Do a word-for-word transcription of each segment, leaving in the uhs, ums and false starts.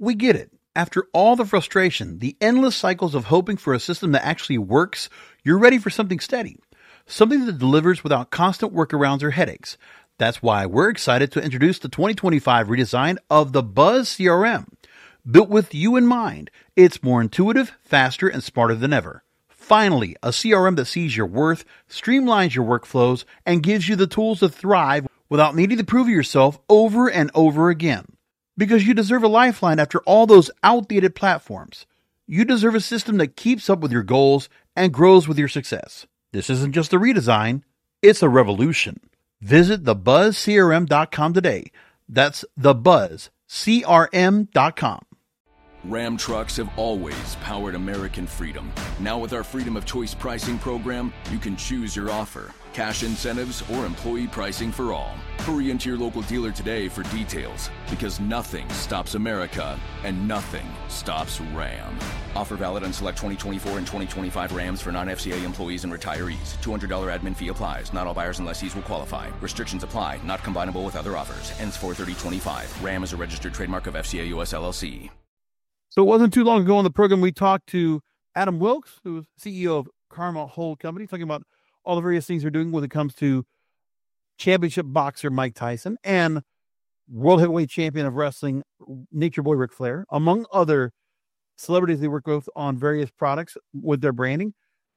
We get it. After all the frustration, the endless cycles of hoping for a system that actually works, you're ready for something steady. Something that delivers without constant workarounds or headaches. That's why we're excited to introduce the twenty twenty-five redesign of the Buzz C R M. Built with you in mind, it's more intuitive, faster, and smarter than ever. Finally, a C R M that sees your worth, streamlines your workflows, and gives you the tools to thrive without needing to prove yourself over and over again. Because you deserve a lifeline after all those outdated platforms. You deserve a system that keeps up with your goals and grows with your success. This isn't just a redesign, it's a revolution. Visit the buzz c r m dot com today. That's the buzz c r m dot com. Ram trucks have always powered American freedom. Now with our Freedom of Choice pricing program, you can choose your offer, cash incentives, or employee pricing for all. Hurry into your local dealer today for details, because nothing stops America and nothing stops Ram. Offer valid on select twenty twenty-four and twenty twenty-five Rams for non-F C A employees and retirees. two hundred dollars admin fee applies. Not all buyers and lessees will qualify. Restrictions apply. Not combinable with other offers. Ends four thirty twenty-five. Ram is a registered trademark of F C A U S L L C. So it wasn't too long ago on the program we talked to Adam Wilks, who is C E O of Karma Hold Company, talking about all the various things they're doing when it comes to championship boxer Mike Tyson and world heavyweight champion of wrestling Nature Boy Ric Flair, among other celebrities they work with on various products with their branding.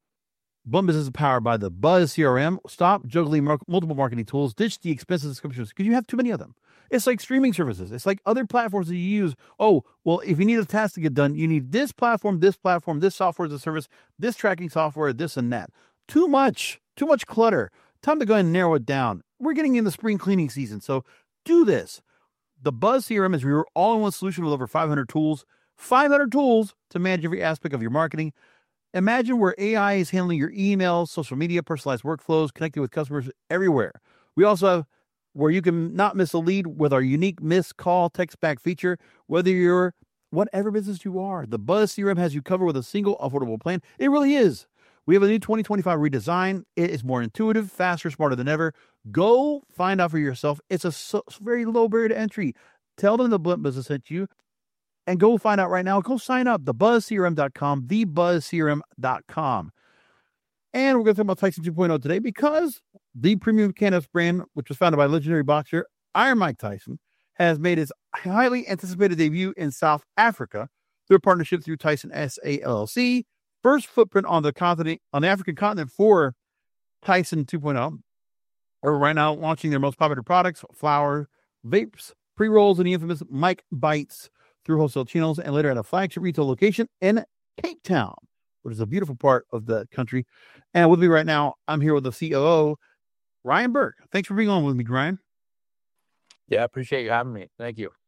Blunt Business is powered by the Buzz C R M. Stop juggling mar- multiple marketing tools. Ditch the expensive subscriptions because you have too many of them. It's like streaming services. It's like other platforms that you use. Oh, well, if you need a task to get done, you need this platform, this platform, this software as a service, this tracking software, this and that. Too much, too much clutter. Time to go ahead and narrow it down. We're getting into spring cleaning season, so do this. The Buzz C R M is your all-in-one solution with over five hundred tools. five hundred tools to manage every aspect of your marketing. Imagine where A I is handling your emails, social media, personalized workflows, connecting with customers everywhere. We also have where you can not miss a lead with our unique missed call text back feature. Whether you're whatever business you are, the Buzz C R M has you covered with a single affordable plan. It really is. We have a new twenty twenty-five redesign. It is more intuitive, faster, smarter than ever. Go find out for yourself. It's a so, very low barrier to entry. Tell them the Blunt Business sent you. And go find out right now. Go sign up, the buzz c r m dot com, the buzz c r m dot com. And we're going to talk about Tyson two point oh today because the premium cannabis brand, which was founded by legendary boxer Iron Mike Tyson, has made its highly anticipated debut in South Africa through a partnership through Tyson S A L L C. First footprint on the continent, on the African continent for Tyson two point oh. They're right now launching their most popular products, flower, vapes, pre-rolls, and the infamous Mike Bites through wholesale channels, and later at a flagship retail location in Cape Town, which is a beautiful part of the country. And with me right now, I'm here with the C O O, Ryan Burke. Thanks for being on with me, Ryan. Yeah, I appreciate you having me. Thank you.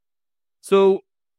So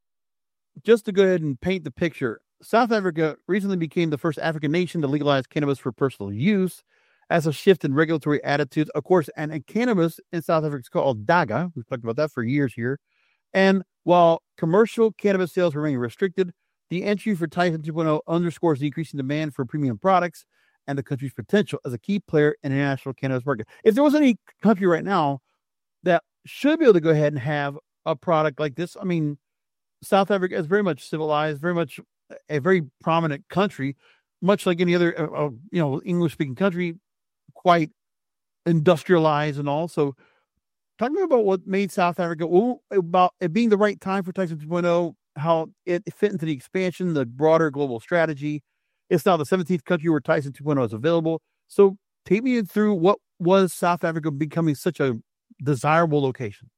just to go ahead and paint the picture, South Africa recently became the first African nation to legalize cannabis for personal use as a shift in regulatory attitudes. Of course, and, and cannabis in South Africa is called Daga. We've talked about that for years here. And while commercial cannabis sales remain restricted, the entry for Tyson two point oh underscores the increasing demand for premium products and the country's potential as a key player in the international cannabis market. If there was any country right now that should be able to go ahead and have a product like this, I mean, South Africa is very much civilized, very much a very prominent country, much like any other, uh, you know, English-speaking country, quite industrialized and all. So talk to me about what made South Africa, well, about it being the right time for Tyson two point oh, how it fit into the expansion, the broader global strategy. It's now the seventeenth country where Tyson two point oh is available. So take me through what was South Africa becoming such a desirable location.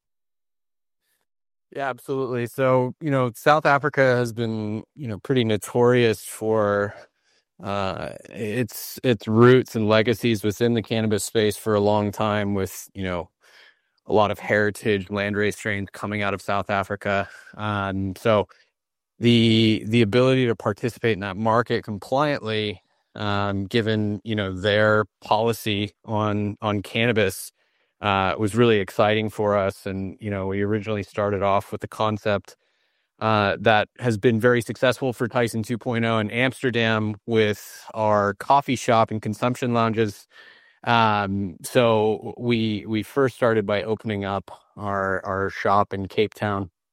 Yeah, absolutely. So, you know, South Africa has been, you know, pretty notorious for uh, its its roots and legacies within the cannabis space for a long time with, you know, a lot of heritage landrace strains coming out of South Africa. Um, so the the ability to participate in that market compliantly, um, given, you know, their policy on on cannabis, uh, was really exciting for us. And, you know, we originally started off with the concept uh, that has been very successful for Tyson two point oh in Amsterdam with our coffee shop and consumption lounges. Um, so we we first started by opening up our our shop in Cape Town,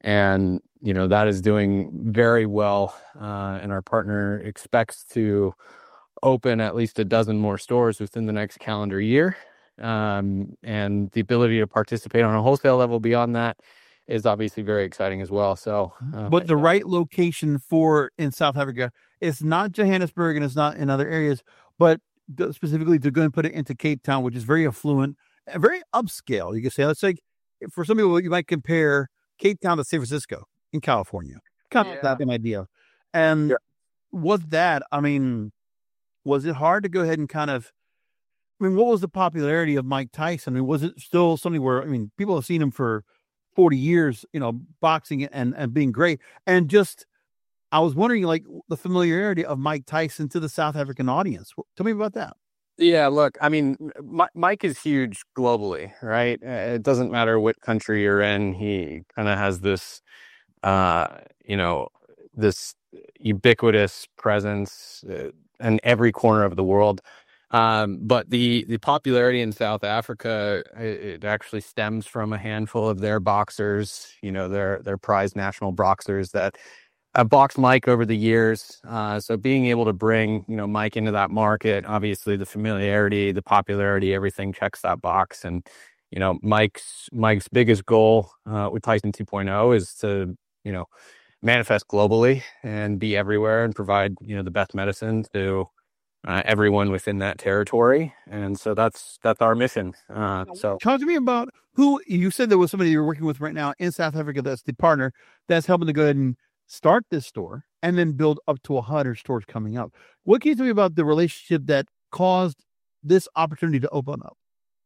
And, you know, that is doing very well. Uh, and our partner expects to open at least a dozen more stores within the next calendar year. Um, and the ability to participate on a wholesale level beyond that is obviously very exciting as well. So, uh, But the right location for in South Africa, it's not Johannesburg and it's not in other areas, but the- specifically they're going to put it into Cape Town, which is very affluent, and very upscale. You can say it's like for some people you might compare Cape Town to San Francisco in California, kind of Yeah. that same idea. And Yeah. with that, I mean, was it hard to go ahead and kind of? I mean, what was the popularity of Mike Tyson? I mean, was it still something where I mean, people have seen him for forty years, you know, boxing and and being great, and just I was wondering, like, the familiarity of Mike Tyson to the South African audience. Tell me about that. Yeah, look, I mean, M- Mike is huge globally, right? Uh, It doesn't matter what country you're in. He kind of has this, uh, you know, this ubiquitous presence uh, in every corner of the world. Um, but the the popularity in South Africa, it, it actually stems from a handful of their boxers, you know, their their prized national boxers that I've boxed Mike over the years. Uh, so being able to bring, you know, Mike into that market, obviously the familiarity, the popularity, everything checks that box. And, you know, Mike's Mike's biggest goal uh, with Tyson 2.0 is to, you know, manifest globally and be everywhere and provide, you know, the best medicine to uh, everyone within that territory. And so that's that's our mission. Uh, so Talk to me about who you said there was somebody you're working with right now in South Africa that's the partner that's helping to go ahead and start this store and then build up to a hundred stores coming up. What can you tell me about the relationship that caused this opportunity to open up?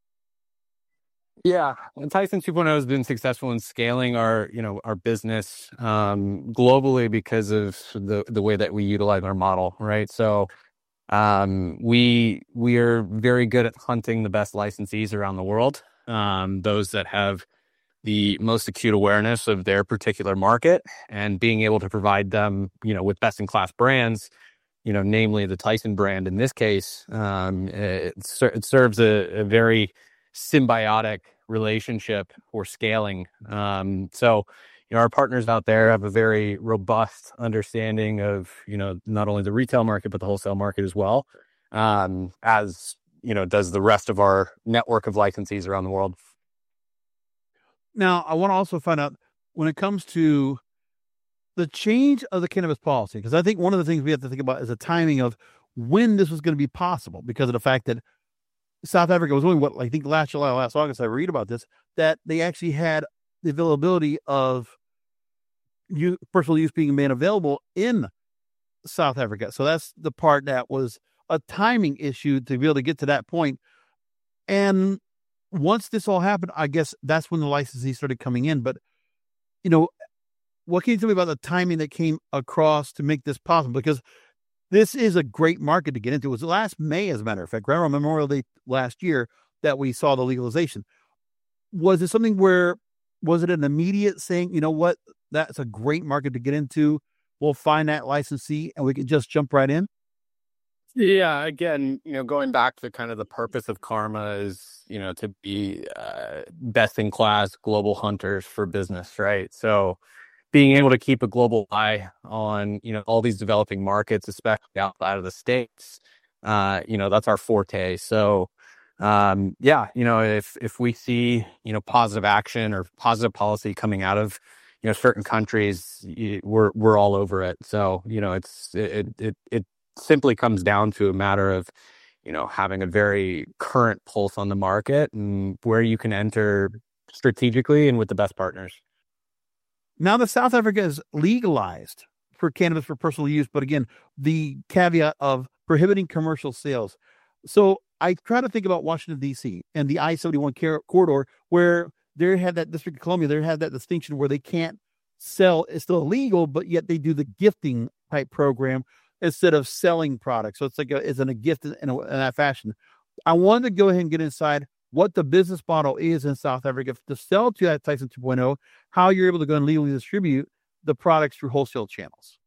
yeah, and Tyson 2.0 has been successful in scaling our, you know, our business um, globally because of the the way that we utilize our model, right? So um, we we are very good at hunting the best licensees around the world, um, those that have the most acute awareness of their particular market, and being able to provide them, you know, with best in class brands, you know, namely the Tyson brand in this case. Um, it, ser- it serves a, a very symbiotic relationship for scaling. Um, so, you know, our partners out there have a very robust understanding of, you know, not only the retail market, but the wholesale market as well, um, as, you know, does the rest of our network of licensees around the world. Now, I want to also find out when it comes to the change of the cannabis policy, because I think one of the things we have to think about is the timing of when this was going to be possible because of the fact that South Africa was only what I think last July, last August. I read about this that they actually had the availability of you personal use being made available in South Africa. So that's the part that was a timing issue to be able to get to that point. And once this all happened, I guess that's when the licensees started coming in. But you know, what can you tell me about the timing that came across to make this possible? Because this is a great market to get into. It was last May, as a matter of fact, right around Memorial Day last year that we saw the legalization. Was it something where, was it an immediate saying, you know what, that's a great market to get into. We'll find that licensee and we can just jump right in? Yeah, again, you know, going back to kind of the purpose of Karma is, you know, to be uh, best in class global hunters for business, right? So being able to keep a global eye on, you know, all these developing markets, especially outside of the States, uh, you know, that's our forte. So, um, yeah, you know, if if we see, you know, positive action or positive policy coming out of, you know, certain countries, y- we're we're all over it. So, you know, it's it it it simply comes down to a matter of, you know, having a very current pulse on the market and where you can enter strategically and with the best partners. Now that South Africa is legalized for cannabis for personal use, but again, the caveat of prohibiting commercial sales. So I try to think about Washington, D C and the I seventy-one car- corridor where they had that District of Columbia, they had that distinction where they can't sell, it's still illegal, but yet they do the gifting type program instead of selling products. So it's like a, it's in a gift in, a, in that fashion. I wanted to go ahead and get inside what the business model is in South Africa to sell to that Tyson 2.0, how you're able to go and legally distribute the products through wholesale channels.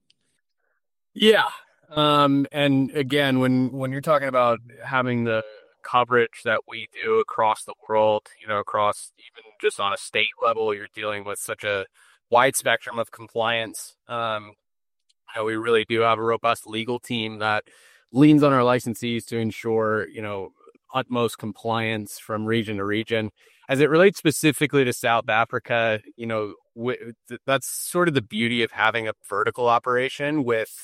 Yeah. Um, and again, when when you're talking about having the coverage that we do across the world, you know, across even just on a state level, you're dealing with such a wide spectrum of compliance. Um, you know, we really do have a robust legal team that leans on our licensees to ensure, you know, utmost compliance from region to region. As it relates specifically to South Africa, you know, w- that's sort of the beauty of having a vertical operation with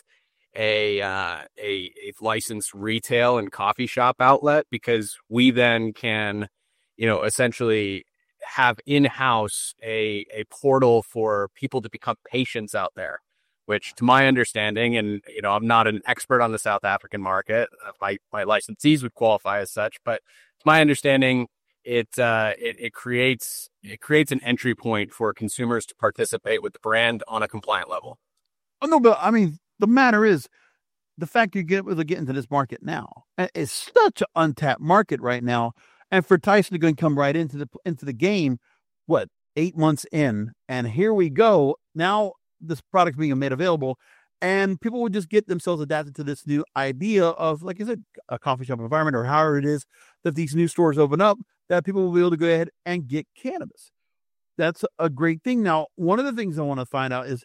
a, uh, a a licensed retail and coffee shop outlet, because we then can, you know, essentially have in-house a a portal for people to become patients out there, which to my understanding, and, you know, I'm not an expert on the South African market, uh, my, my licensees would qualify as such, but to my understanding, it, uh, it, it creates, it creates an entry point for consumers to participate with the brand on a compliant level. Oh, no, but I mean, the matter is the fact you get able to get into this market now. It's such an untapped market right now. And for Tyson to go and come right into the, into the game, what, eight months in, and here we go. Now, this product being made available, and people would just get themselves adapted to this new idea of, like I said, a coffee shop environment, or however it is that these new stores open up, that people will be able to go ahead and get cannabis. That's a great thing. Now, one of the things I want to find out is,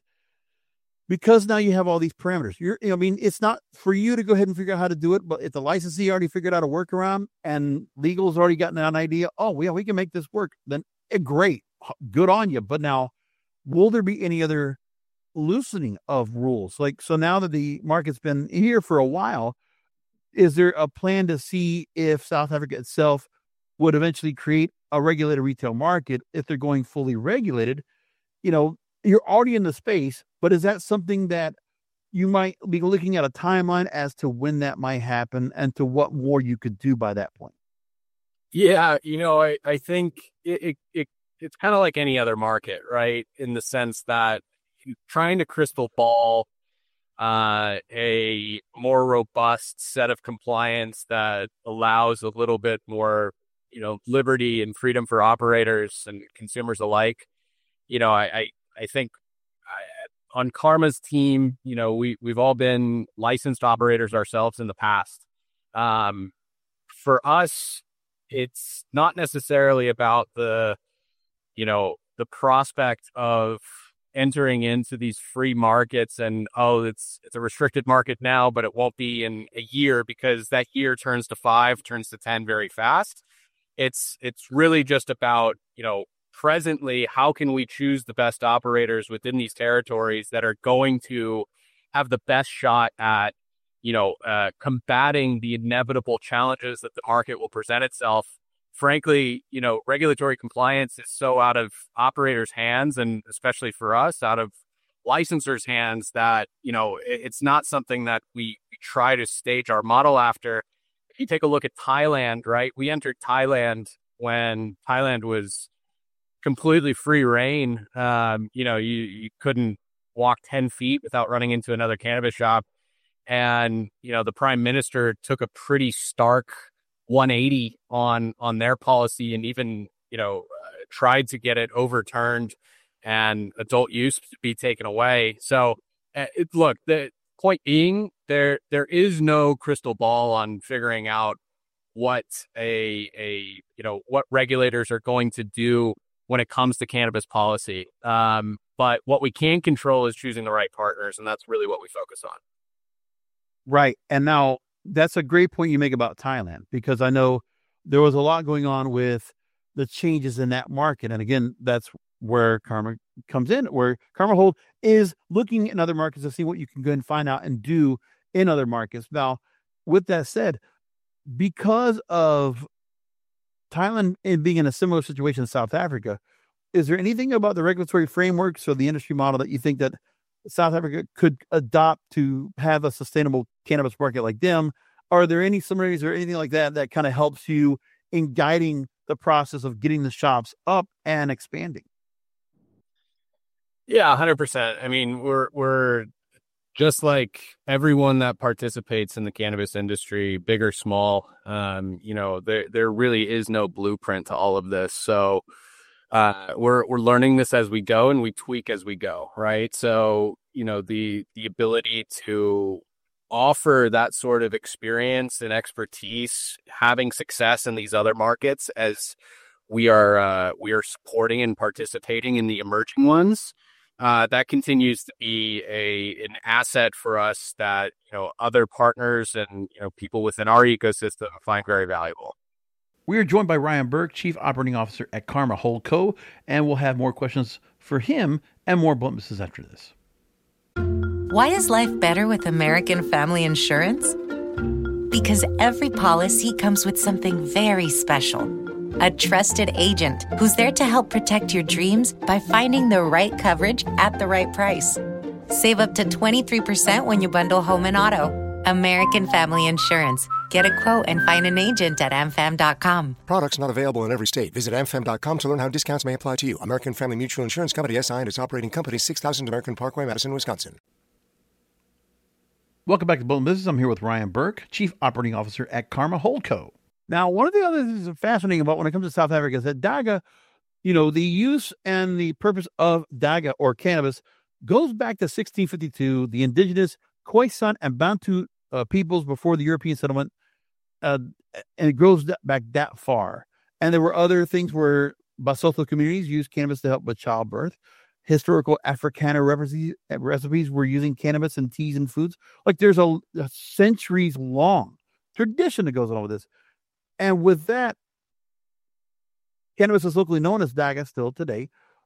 because now you have all these parameters, you're, I mean, it's not for you to go ahead and figure out how to do it, but if the licensee already figured out a workaround and legal's already gotten an idea, oh, yeah, we can make this work, then eh, great, good on you. But now, will there be any other loosening of rules? Like, so now that the market's been here for a while, is there a plan to see if South Africa itself would eventually create a regulated retail market if they're going fully regulated? You know, you're already in the space, but is that something that you might be looking at a timeline as to when that might happen and to what more you could do by that point? Yeah, you know, I, I think it, it, it it's kind of like any other market, right? In the sense that you're trying to crystal ball uh, a more robust set of compliance that allows a little bit more, you know, liberty and freedom for operators and consumers alike. You know, I, I, I think I, on Karma's team, you know, we, we've all been licensed operators ourselves in the past. Um, for us, it's not necessarily about the, you know, the prospect of entering into these free markets and, oh, it's it's a restricted market now, but it won't be in a year, because that year turns to five, turns to ten very fast. It's it's really just about, you know, presently, how can we choose the best operators within these territories that are going to have the best shot at, you know, uh, combating the inevitable challenges that the market will present itself. Frankly, you know, regulatory compliance is so out of operators' hands, and especially for us, out of licensors' hands, that, you know, it, it's not something that we, we try to stage our model after. If you take a look at Thailand, right? We entered Thailand when Thailand was completely free reign. Um, you know, you, you couldn't walk ten feet without running into another cannabis shop. And, you know, the prime minister took a pretty stark one eighty on, on their policy, and even, you know, uh, tried to get it overturned and adult use to be taken away. So uh, it, look, the point being, there, there is no crystal ball on figuring out what a, a, you know, what regulators are going to do when it comes to cannabis policy. Um, but what we can control is choosing the right partners, and that's really what we focus on. Right. And now that's a great point you make about Thailand, because I know there was a lot going on with the changes in that market. And again, that's where Karma comes in, where Karma Hold is looking in other markets to see what you can go and find out and do in other markets. Now, with that said, because of Thailand being in a similar situation in South Africa, is there anything about the regulatory frameworks or the industry model that you think that South Africa could adopt to have a sustainable cannabis market like them? Are there any similarities or anything like that that kind of helps you in guiding the process of getting the shops up and expanding? Yeah, one hundred percent. I mean, we're we're just like everyone that participates in the cannabis industry, big or small. Um, you know, there there really is no blueprint to all of this. So uh, we're we're learning this as we go, and we tweak as we go, right? So, you know, the the ability to offer that sort of experience and expertise, having success in these other markets as we are uh, we are supporting and participating in the emerging ones. Uh, that continues to be a an asset for us that, you know, other partners and, you know, people within our ecosystem find very valuable. We are joined by Ryan Burke, Chief Operating Officer at Karma Holdco, and we'll have more questions for him and more blunt misses after this. Why is life better with American Family Insurance? Because every policy comes with something very special. A trusted agent who's there to help protect your dreams by finding the right coverage at the right price. Save up to twenty-three percent when you bundle home and auto. American Family Insurance. Get a quote and find an agent at a m fam dot com. Products not available in every state. Visit a m fam dot com to learn how discounts may apply to you. American Family Mutual Insurance Company, S I and its operating company, six thousand American Parkway, Madison, Wisconsin. Welcome back to Blunt Business. I'm here with Ryan Burke, Chief Operating Officer at Karma Holdco. Now, one of the other things that's fascinating about when it comes to South Africa is that Daga, you know, the use and the purpose of Daga or cannabis goes back to sixteen fifty-two, the indigenous Khoisan and Bantu uh, peoples before the European settlement, uh, and it goes that, back that far. And there were other things where Basotho communities used cannabis to help with childbirth. Historical Africana recipes, recipes were using cannabis in teas and foods. Like there's a, a centuries-long tradition that goes along with this. And with that, cannabis is locally known as Daga still today.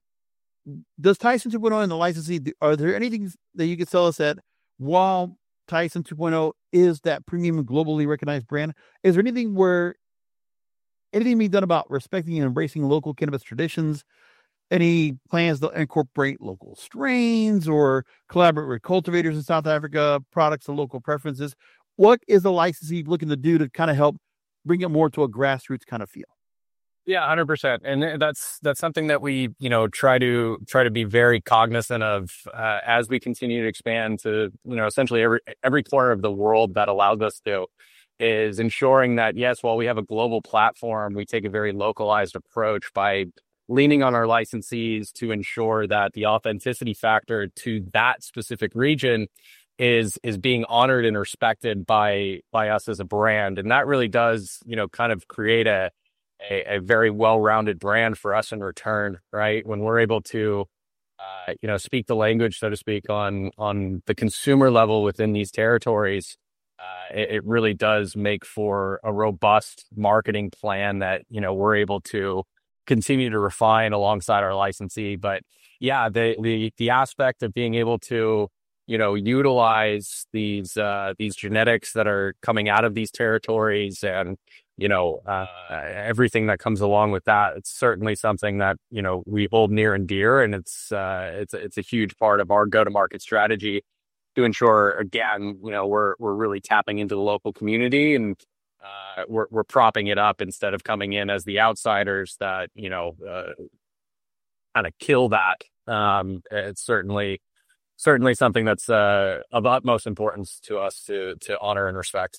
Does Tyson two point oh and the licensee, are there anything that you could tell us that while Tyson two point oh is that premium globally recognized brand, is there anything where anything being done about respecting and embracing local cannabis traditions? Any plans to incorporate local strains or collaborate with cultivators in South Africa, products to local preferences? What is the licensee looking to do to kind of help bring it more to a grassroots kind of feel? Yeah, one hundred percent. And that's that's something that we, you know, try to try to be very cognizant of uh, as we continue to expand to, you know, essentially every every corner of the world that allows us to, is ensuring that, yes, while we have a global platform, we take a very localized approach by leaning on our licensees to ensure that the authenticity factor to that specific region is is being honored and respected by by us as a brand. And that really does, you know, kind of create a a, a very well-rounded brand for us in return, right? When we're able to uh, you know, speak the language, so to speak, on on the consumer level within these territories, uh, it, it really does make for a robust marketing plan that, you know, we're able to continue to refine alongside our licensee. But yeah, the the the aspect of being able to, you know, utilize these uh, these genetics that are coming out of these territories and, you know, uh, everything that comes along with that, it's certainly something that, you know, we hold near and dear, and it's uh, it's it's a huge part of our go-to-market strategy to ensure, again, you know, we're we're really tapping into the local community and uh, we're we're propping it up instead of coming in as the outsiders that, you know, uh, kind of kill that. Um, it's certainly certainly something that's uh, of utmost importance to us to to honor and respect.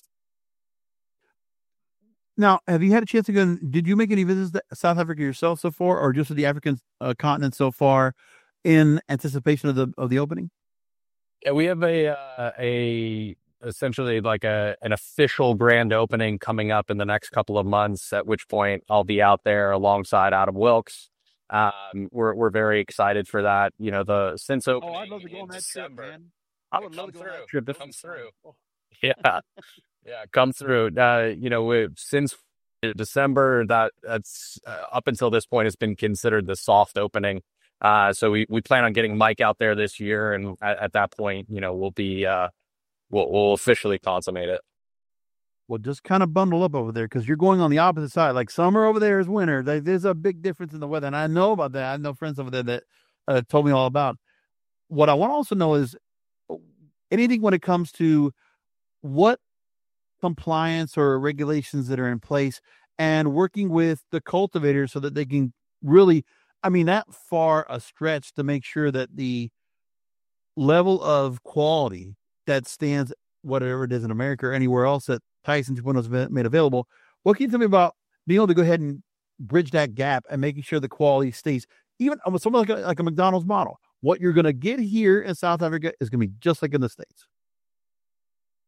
Now, have you had a chance to go? Did you make any visits to South Africa yourself so far, or just to the African uh, continent so far, in anticipation of the of the opening? Yeah, we have a uh, a essentially like a an official grand opening coming up in the next couple of months. At which point, I'll be out there alongside Adam Wilkes. Um, we're we're very excited for that. You know, the since opening. Oh, I'd love to go on that December, trip, man. I would love to go on that trip. Come through. Yeah. Yeah, come through. Uh, you know, we, since December, that that's uh, up until this point has been considered the soft opening. Uh, so we, we plan on getting Mike out there this year, and at, at that point, you know, we'll be uh, we'll we'll officially consummate it. Well, just kind of bundle up over there because you're going on the opposite side. Like summer over there is winter. Like, there's a big difference in the weather, and I know about that. I know friends over there that uh, told me all about. What I want to also know is anything when it comes to what compliance or regulations that are in place and working with the cultivators so that they can really, I mean, that far a stretch to make sure that the level of quality that stands, whatever it is in America or anywhere else that Tyson two point oh has made available. What can you tell me about being able to go ahead and bridge that gap and making sure the quality stays, even almost something like a, like a McDonald's model? What you're going to get here in South Africa is going to be just like in the States.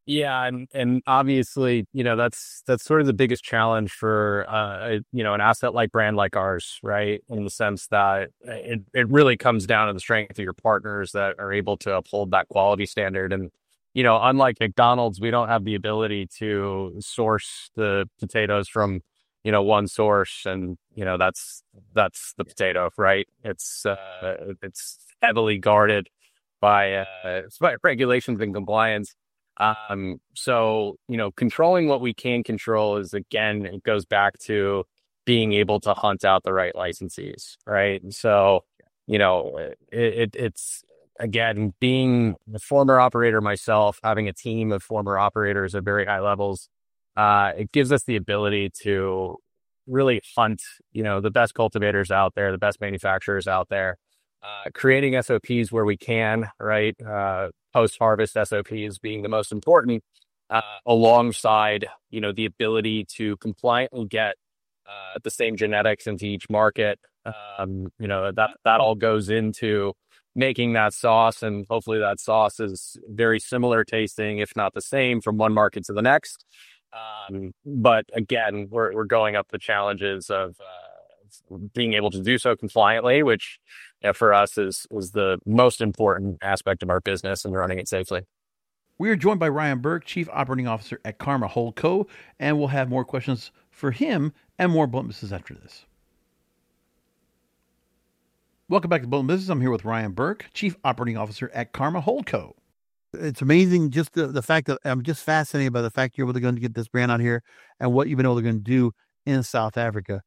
Yeah, and and obviously, you know, that's that's sort of the biggest challenge for uh, a, you know, an asset like brand like ours, right? In the sense that it it really comes down to the strength of your partners that are able to uphold that quality standard. And you know, unlike McDonald's, we don't have the ability to source the potatoes from, you know, one source, and you know, that's that's the potato, right? It's uh, it's heavily guarded by uh, by regulations and compliance. Um, so, you know, controlling what we can control is, again, it goes back to being able to hunt out the right licensees, right? And so, you know, it, it, it's, again, being a former operator myself, having a team of former operators at very high levels, uh, it gives us the ability to really hunt, you know, the best cultivators out there, the best manufacturers out there, uh, creating S O Ps where we can, right? Uh, post-harvest S O Ps being the most important, uh, alongside, you know, the ability to compliantly get uh, the same genetics into each market. Um, you know, that that all goes into making that sauce, and hopefully that sauce is very similar tasting, if not the same, from one market to the next. Um, but again, we're we're going up the challenges of uh, being able to do so compliantly, which, you know, for us is is the most important aspect of our business and running it safely. We are joined by Ryan Burke, Chief Operating Officer at Karma Holdco, and we'll have more questions for him and more Blunt Business after this. Welcome back to Blunt Business. I'm here with Ryan Burke, Chief Operating Officer at Karma Holdco. It's amazing, just the, the fact that I'm just fascinated by the fact you're able to go and get this brand out here and what you've been able to go and do in South Africa.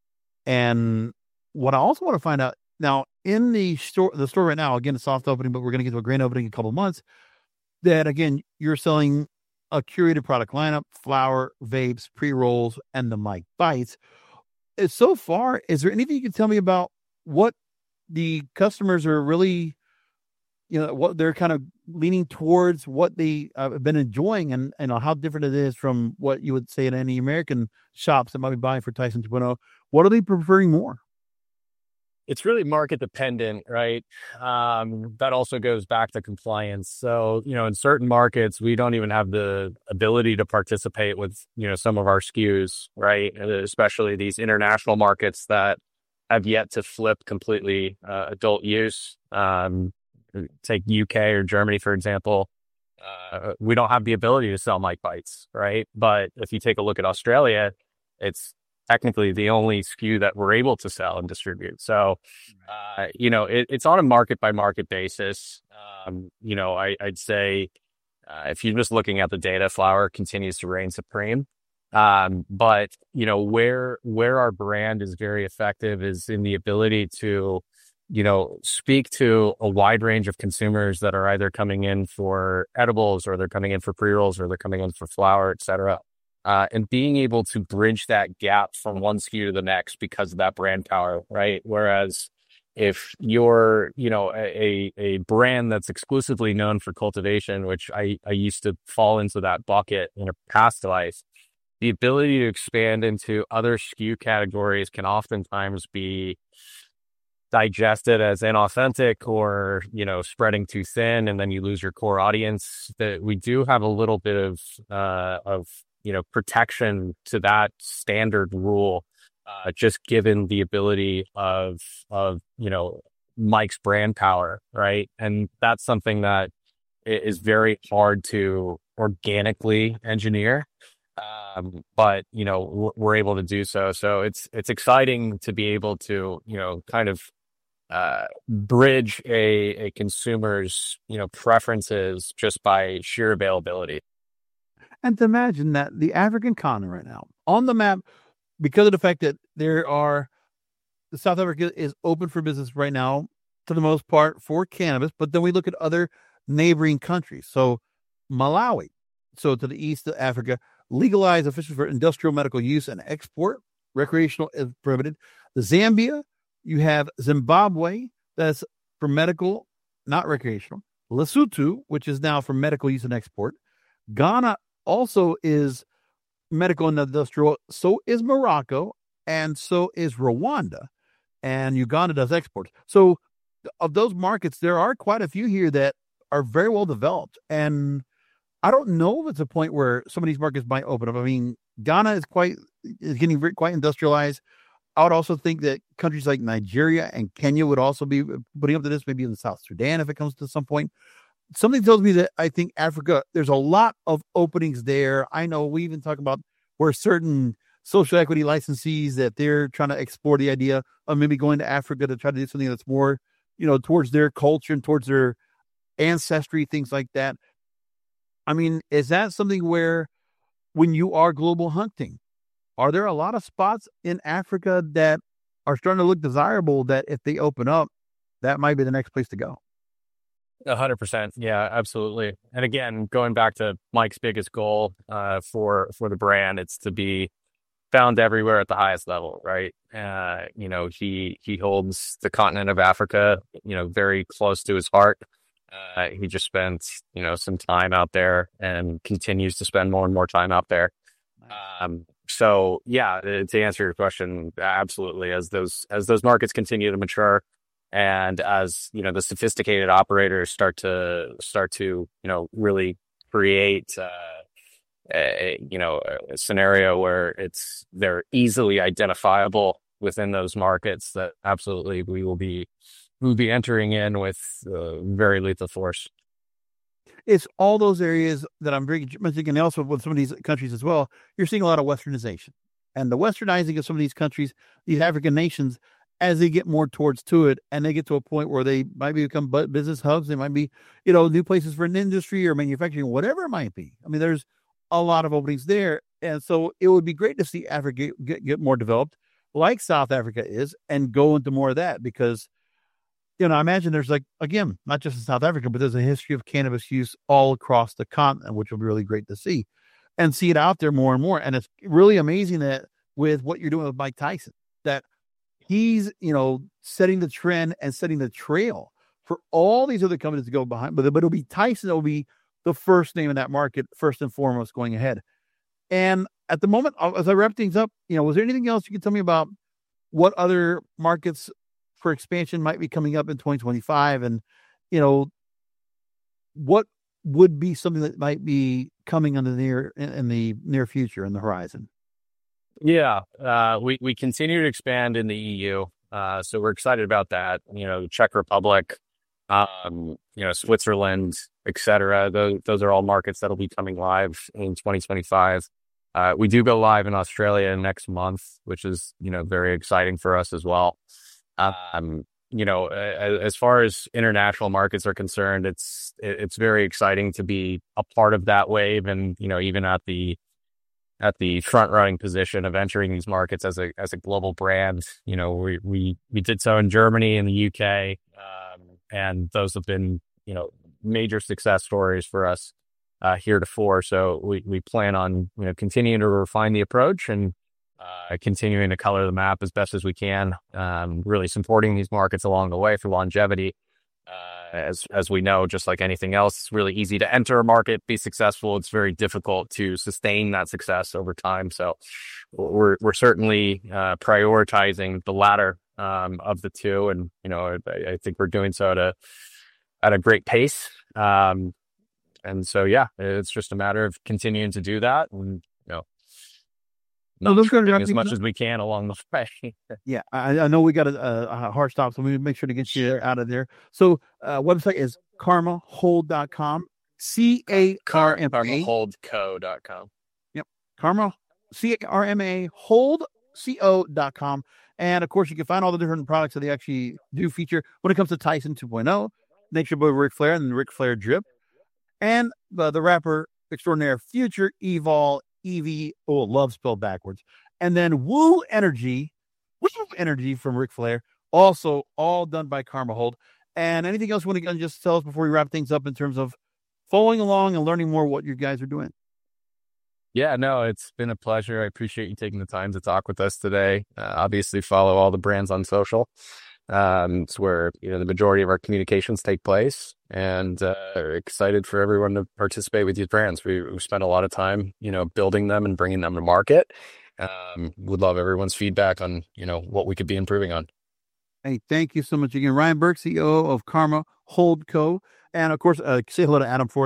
And what I also want to find out now, in the store, the store right now, again, a soft opening, but we're going to get to a grand opening in a couple of months, that again, you're selling a curated product lineup, flower, vapes, pre-rolls, and the Mike Bites. So far, is there anything you can tell me about what the customers are really, you know, what they're kind of leaning towards, what they uh, have been enjoying, and, and how different it is from what you would say at any American shops that might be buying for Tyson two point oh? What are they preferring more? It's really market dependent, right? Um, that also goes back to compliance. So, you know, in certain markets, we don't even have the ability to participate with, you know, some of our S K Us, right? Especially these international markets that have yet to flip completely uh, adult use. Um, take U K or Germany, for example. Uh, we don't have the ability to sell Mike Bites, right? But if you take a look at Australia, it's technically the only S K U that we're able to sell and distribute. So, uh, you know, it, it's on a market by market basis. Um, you know, I, I'd say uh, if you're just looking at the data, flower continues to reign supreme. Um, but, you know, where where our brand is very effective is in the ability to, you know, speak to a wide range of consumers that are either coming in for edibles, or they're coming in for pre-rolls, or they're coming in for flower, et cetera. Uh, and being able to bridge that gap from one S K U to the next because of that brand power, right? Whereas if you're, you know, a a brand that's exclusively known for cultivation, which I, I used to fall into that bucket in a past life, the ability to expand into other S K U categories can oftentimes be digested as inauthentic, or, you know, spreading too thin, and then you lose your core audience. That we do have a little bit of uh, of you know, protection to that standard rule, uh, just given the ability of, of, you know, Mike's brand power, right? And that's something that is very hard to organically engineer. Um, but, you know, we're able to do so. So it's, it's exciting to be able to, you know, kind of, uh, bridge a, a consumer's, you know, preferences just by sheer availability. And to imagine that the African continent right now on the map, because of the fact that there are, South Africa is open for business right now, to the most part, for cannabis. But then we look at other neighboring countries. So Malawi, so to the east of Africa, legalized officially for industrial medical use and export. Recreational is prohibited. The Zambia, you have Zimbabwe, that's for medical, not recreational. Lesotho, which is now for medical use and export. Ghana also is medical and industrial. So is Morocco, and so is Rwanda, and Uganda does exports. So of those markets, there are quite a few here that are very well developed. And I don't know if it's a point where some of these markets might open up. I mean, Ghana is quite is getting very, quite industrialized. I would also think that countries like Nigeria and Kenya would also be putting up to this, maybe in South Sudan if it comes to some point. Something tells me that I think Africa, there's a lot of openings there. I know we even talk about where certain social equity licensees that they're trying to explore the idea of maybe going to Africa to try to do something that's more, you know, towards their culture and towards their ancestry, things like that. I mean, is that something where when you are global hunting, are there a lot of spots in Africa that are starting to look desirable that if they open up, that might be the next place to go? A hundred percent. Yeah, absolutely. And again, going back to Mike's biggest goal uh, for, for the brand, it's to be found everywhere at the highest level, right? Uh, you know, he, he holds the continent of Africa, you know, very close to his heart. Uh, he just spent, you know, some time out there and continues to spend more and more time out there. Um, so yeah, to answer your question, absolutely. As those, as those markets continue to mature and as, you know, the sophisticated operators start to, start to, you know, really create, uh, a, you know, a scenario where it's, they're easily identifiable within those markets, that absolutely we will be, we'll be entering in with uh, very lethal force. It's all those areas that I'm very thinking, and also with some of these countries as well. You're seeing a lot of westernization, and the westernizing of some of these countries, these African nations, as they get more towards to it, and they get to a point where they might become business hubs. They might be, you know, new places for an industry or manufacturing, whatever it might be. I mean, there's a lot of openings there, and so it would be great to see Africa get, get more developed, like South Africa is, and go into more of that because. You know, I imagine there's like, again, not just in South Africa, but there's a history of cannabis use all across the continent, which will be really great to see and see it out there more and more. And it's really amazing that with what you're doing with Mike Tyson, that he's, you know, setting the trend and setting the trail for all these other companies to go behind. But, but it'll be Tyson that will be the first name in that market, first and foremost, going ahead. And at the moment, as I wrap things up, you know, was there anything else you could tell me about what other markets for expansion might be coming up in twenty twenty-five, and you know what would be something that might be coming in the near in, in the near future in the horizon? Yeah, uh, we we continue to expand in the E U, uh, so we're excited about that. You know, Czech Republic, um, you know, Switzerland, et cetera. Those those are all markets that'll be coming live in twenty twenty-five. Uh, we do go live in Australia next month, which is you know very exciting for us as well. Um, you know, as, as far as international markets are concerned, it's, it's very exciting to be a part of that wave. And, you know, even at the, at the front running position of entering these markets as a, as a global brand, you know, we, we, we did so in Germany and the U K. Um, and those have been, you know, major success stories for us, uh, heretofore. So we, we plan on, you know, continuing to refine the approach and, Uh, continuing to color the map as best as we can, um, really supporting these markets along the way for longevity. Uh, as as we know, just like anything else, it's really easy to enter a market, be successful. It's very difficult to sustain that success over time. So we're we're certainly uh, prioritizing the latter um, of the two, and you know I, I think we're doing so at a at a great pace. Um, and so yeah, it's just a matter of continuing to do that, and you know. No, those are as much as we can along the way. Yeah, I, I know we got a, a hard stop, so we make sure to get you out of there. So, uh, website is karma hold dot com, C A R M A. karma hold co dot com. Yep, Karma, C A R M A, hold, C O dot com. And of course, you can find all the different products that they actually do feature when it comes to Tyson two point oh, Nature Boy Ric Flair, and the Ric Flair Drip, and uh, the rapper extraordinaire Future Evol. E V, oh, love spelled backwards. And then Woo Energy, Woo Energy from Ric Flair, also all done by Karma Hold. And anything else you want to just tell us before we wrap things up in terms of following along and learning more what you guys are doing? Yeah, no, it's been a pleasure. I appreciate you taking the time to talk with us today. Uh, obviously, follow all the brands on social. Um, it's where, you know, the majority of our communications take place, and uh, excited for everyone to participate with these brands. We, we spent a lot of time, you know, building them and bringing them to market. Um, would love everyone's feedback on, you know, what we could be improving on. Hey, thank you so much again. Ryan Burke, C E O of Karma Hold Co. And of course, uh, say hello to Adam for us.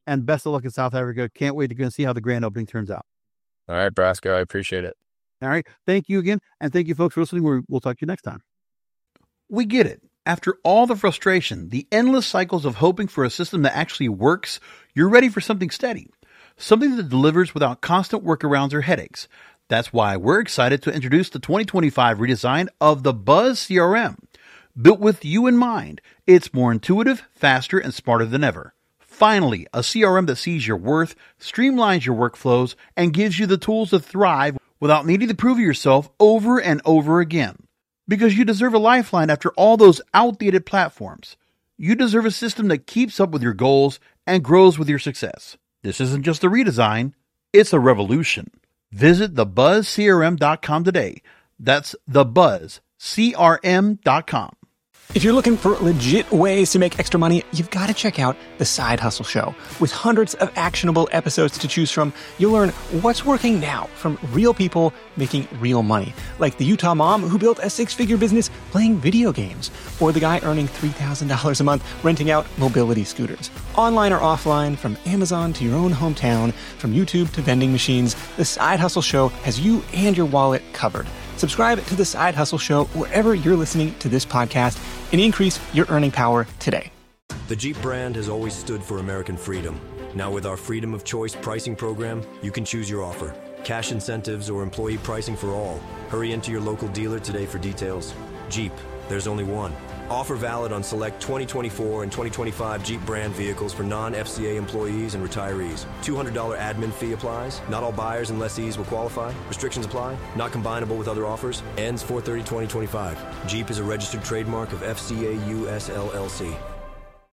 and best of luck in South Africa. Can't wait to go and see how the grand opening turns out. All right, Brasco, I appreciate it. All right. Thank you again. And thank you folks for listening. We'll, we'll talk to you next time. We get it. After all the frustration, the endless cycles of hoping for a system that actually works, you're ready for something steady. Something that delivers without constant workarounds or headaches. That's why we're excited to introduce the twenty twenty-five redesign of the Buzz C R M. Built with you in mind, it's more intuitive, faster, and smarter than ever. Finally, a C R M that sees your worth, streamlines your workflows, and gives you the tools to thrive without needing to prove yourself over and over again. Because you deserve a lifeline after all those outdated platforms. You deserve a system that keeps up with your goals and grows with your success. This isn't just a redesign, it's a revolution. Visit the buzz c r m dot com today. That's the buzz c r m dot com. If you're looking for legit ways to make extra money, you've got to check out The Side Hustle Show. With hundreds of actionable episodes to choose from, you'll learn what's working now from real people making real money. Like the Utah mom who built a six-figure business playing video games. Or the guy earning three thousand dollars a month renting out mobility scooters. Online or offline, from Amazon to your own hometown, from YouTube to vending machines, The Side Hustle Show has you and your wallet covered. Subscribe to The Side Hustle Show wherever you're listening to this podcast and increase your earning power today. The Jeep brand has always stood for American freedom. Now with our Freedom of Choice pricing program, you can choose your offer. Cash incentives or employee pricing for all. Hurry into your local dealer today for details. Jeep, there's only one. Offer valid on select twenty twenty-four and twenty twenty-five Jeep brand vehicles for non-F C A employees and retirees. two hundred dollars admin fee applies. Not all buyers and lessees will qualify. Restrictions apply. Not combinable with other offers. Ends four thirty twenty twenty-five. Jeep is a registered trademark of F C A U S L L C.